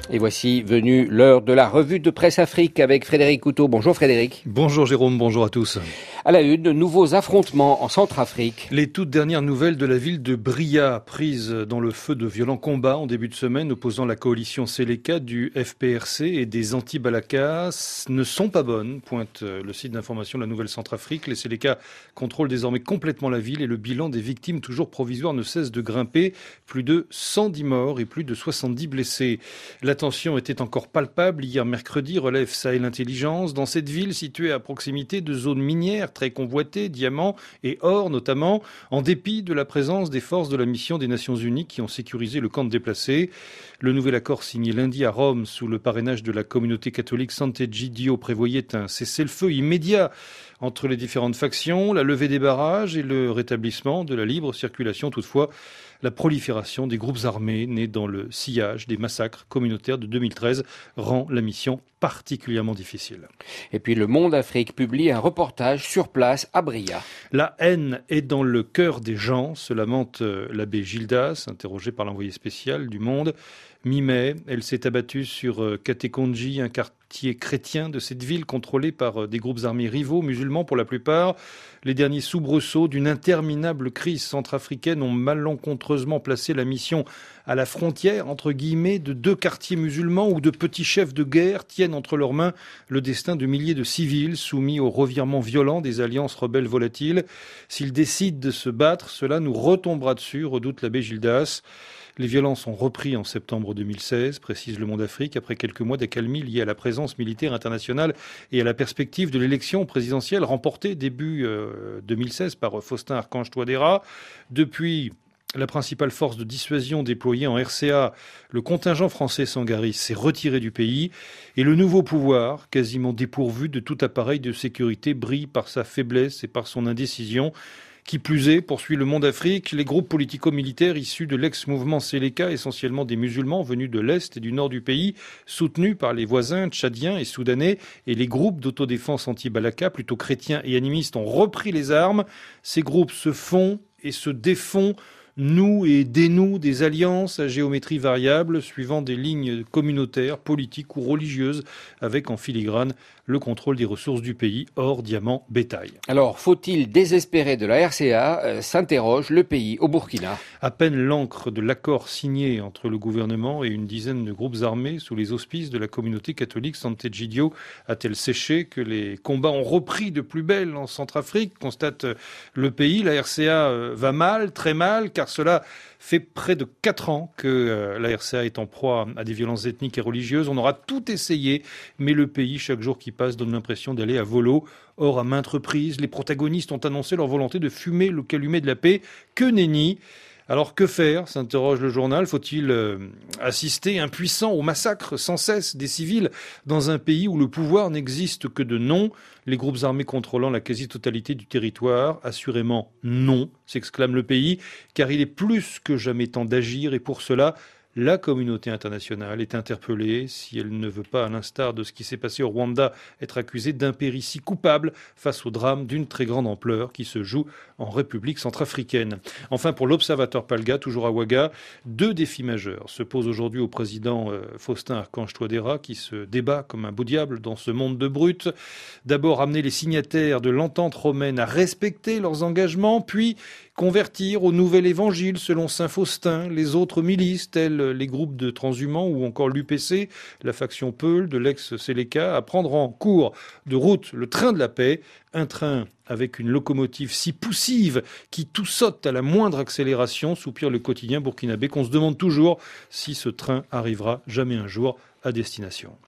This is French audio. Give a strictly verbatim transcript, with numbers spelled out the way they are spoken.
Et voici venue l'heure de la revue de presse Afrique avec Frédéric Couteau. Bonjour Frédéric. Bonjour Jérôme, bonjour à tous. À la une, de nouveaux affrontements en Centrafrique. Les toutes dernières nouvelles de la ville de Bria, prise dans le feu de violents combats en début de semaine opposant la coalition Seleka du F P R C et des anti-Balaka, ne sont pas bonnes, pointe le site d'information de la Nouvelle Centrafrique. Les Seleka contrôlent désormais complètement la ville et le bilan des victimes toujours provisoires ne cesse de grimper. Plus de cent dix morts et plus de soixante-dix blessés. La tension était encore palpable hier mercredi, relève Sahel Intelligence, dans cette ville située à proximité de zones minières très convoitées, diamants et or notamment, en dépit de la présence des forces de la mission des Nations Unies qui ont sécurisé le camp de déplacés. Le nouvel accord signé lundi à Rome sous le parrainage de la communauté catholique Sant'Egidio prévoyait un cessez-le-feu immédiat entre les différentes factions, la levée des barrages et le rétablissement de la libre circulation. Toutefois, la prolifération des groupes armés nés dans le sillage des massacres communautaires de deux mille treize rend la mission particulièrement difficile. Et puis le Monde Afrique publie un reportage sur place à Bria. La haine est dans le cœur des gens, se lamente l'abbé Gildas, interrogé par l'envoyé spécial du Monde. Mi-mai, elle s'est abattue sur Katekonji, un quartier chrétien de cette ville contrôlé par des groupes armés rivaux, musulmans pour la plupart. Les derniers soubresauts d'une interminable crise centrafricaine ont malencontreusement placé la mission à la frontière, entre guillemets, de deux quartiers musulmans où de petits chefs de guerre tiennent entre leurs mains le destin de milliers de civils soumis au revirement violent des alliances rebelles volatiles. S'ils décident de se battre, cela nous retombera dessus, redoute l'abbé Gildas. Les violences ont repris en septembre deux mille seize, précise le Monde Afrique, après quelques mois d'accalmie liés à la présence militaire internationale et à la perspective de l'élection présidentielle remportée début euh, deux mille seize par Faustin Archange Touadéra. Depuis, la principale force de dissuasion déployée en R C A, le contingent français Sangaris, s'est retiré du pays et le nouveau pouvoir, quasiment dépourvu de tout appareil de sécurité, brille par sa faiblesse et par son indécision. Qui plus est, poursuit le Monde Afrique, les groupes politico-militaires issus de l'ex-mouvement Seleka, essentiellement des musulmans venus de l'Est et du Nord du pays, soutenus par les voisins tchadiens et soudanais, et les groupes d'autodéfense anti-Balaka, plutôt chrétiens et animistes, ont repris les armes. Ces groupes se font et se défont, nouent et dénouent des alliances à géométrie variable, suivant des lignes communautaires, politiques ou religieuses, avec en filigrane le contrôle des ressources du pays, or, diamants, bétail. Alors, faut-il désespérer de la R C A euh, s'interroge le pays au Burkina. À peine l'encre de l'accord signé entre le gouvernement et une dizaine de groupes armés sous les auspices de la communauté catholique Sant'Egidio a-t-elle séché que les combats ont repris de plus belle en Centrafrique, constate le pays. La R C A va mal, très mal, car cela fait près de quatre ans que la R C A est en proie à des violences ethniques et religieuses. On aura tout essayé, mais le pays, chaque jour qui passe, donne l'impression d'aller à volo. Or, à maintes reprises, les protagonistes ont annoncé leur volonté de fumer le calumet de la paix. Que nenni! Alors que faire, s'interroge le journal. Faut-il euh, assister impuissant au massacre sans cesse des civils dans un pays où le pouvoir n'existe que de nom? Les groupes armés contrôlant la quasi-totalité du territoire? Assurément non, s'exclame le pays, car il est plus que jamais temps d'agir et pour cela, la communauté internationale est interpellée si elle ne veut pas, à l'instar de ce qui s'est passé au Rwanda, être accusée d'impéritie coupable face au drame d'une très grande ampleur qui se joue en République centrafricaine. Enfin, pour l'Observateur Palga, toujours à Ouaga, deux défis majeurs se posent aujourd'hui au président euh, Faustin Archange Touadéra qui se débat comme un beau diable dans ce monde de brutes. D'abord, amener les signataires de l'entente romaine à respecter leurs engagements, puis convertir au nouvel évangile selon saint Faustin les autres milices telles les groupes de transhumants ou encore l'U P C, la faction Peul de l'ex-Seleka, à prendre en cours de route le train de la paix, un train avec une locomotive si poussive qui tout saute à la moindre accélération, soupire le quotidien burkinabé qu'on se demande toujours si ce train arrivera jamais un jour à destination.